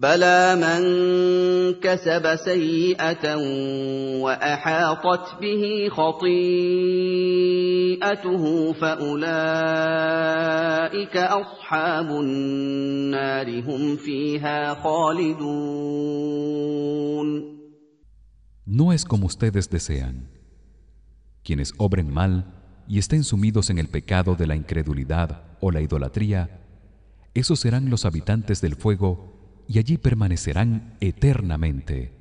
بلى من كسب سيئة وأحاطت به خطيئته فأولئك أصحاب النار هم فيها خالدون. No es como ustedes desean. Quienes obren mal y estén sumidos en el pecado de la incredulidad o la idolatría, esos serán los habitantes del fuego y allí permanecerán eternamente.